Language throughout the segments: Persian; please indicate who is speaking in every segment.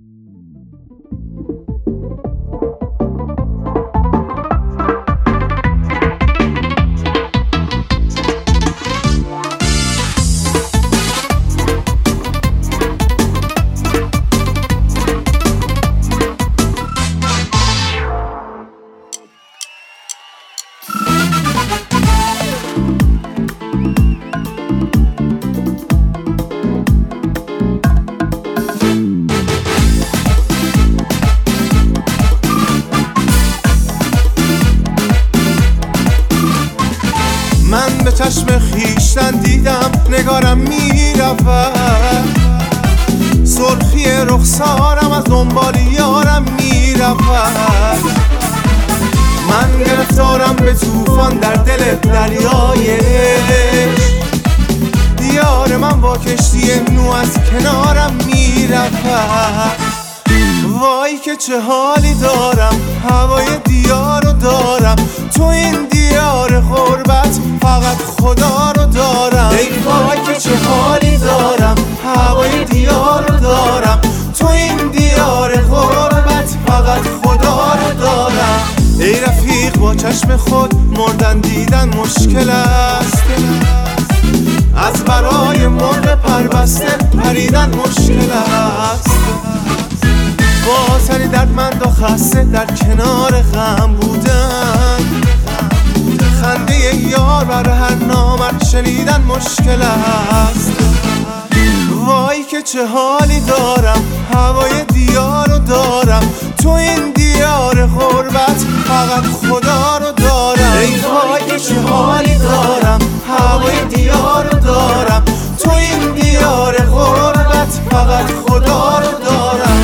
Speaker 1: من به چشم خویشتن دیدم نگارم میرود، سرخی رخسارم از دنبال یارم میرود. من گرفتارم به طوفان در دل دریایش، یار من با کشتی نو از کنارم میرود. وای که چه حالی دارم، هوای دیار رو دارم، تو این دیار غربت فقط خدا رو دارم. ای وای که چه حالی دارم، هوای دیار رو دارم، تو این دیار غربت فقط خدا رو دارم. ای رفیق با چشم خود مردن دیدن مشکل است، از برای مرغ پربسته پریدن مشکل است. با سری دردمند و خسته در کنار غم بودن، خنده یار برای هر نامرد شنیدن مشکل است. وای که چه حالی دارم، هوای دیار رو دارم، تو این دیار غربت فقط خدا رو دارم. ای وای که چه حالی دارم، هوای دیار رو دارم، تو این دیار غربت فقط خدا رو دارم.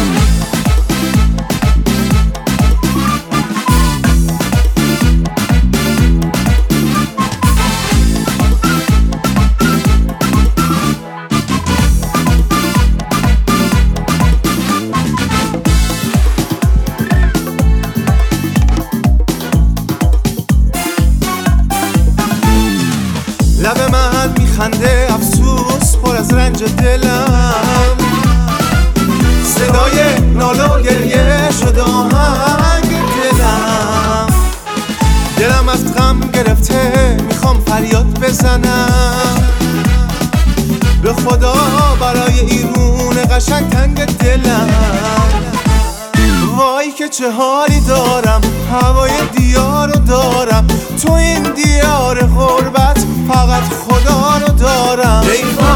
Speaker 1: لب من میخنده افسوس پر از رنج دلم، صدای ناله و گریه شد آهنگ دلم. دلم از غم گرفته میخوام فریاد بزنم، به خدا برای ایرون قشنگ تنگ دلم. وای که چه حالی دارم، هوای دیار رو دارم، تو این دیار غربت فقط خدا رو دارم.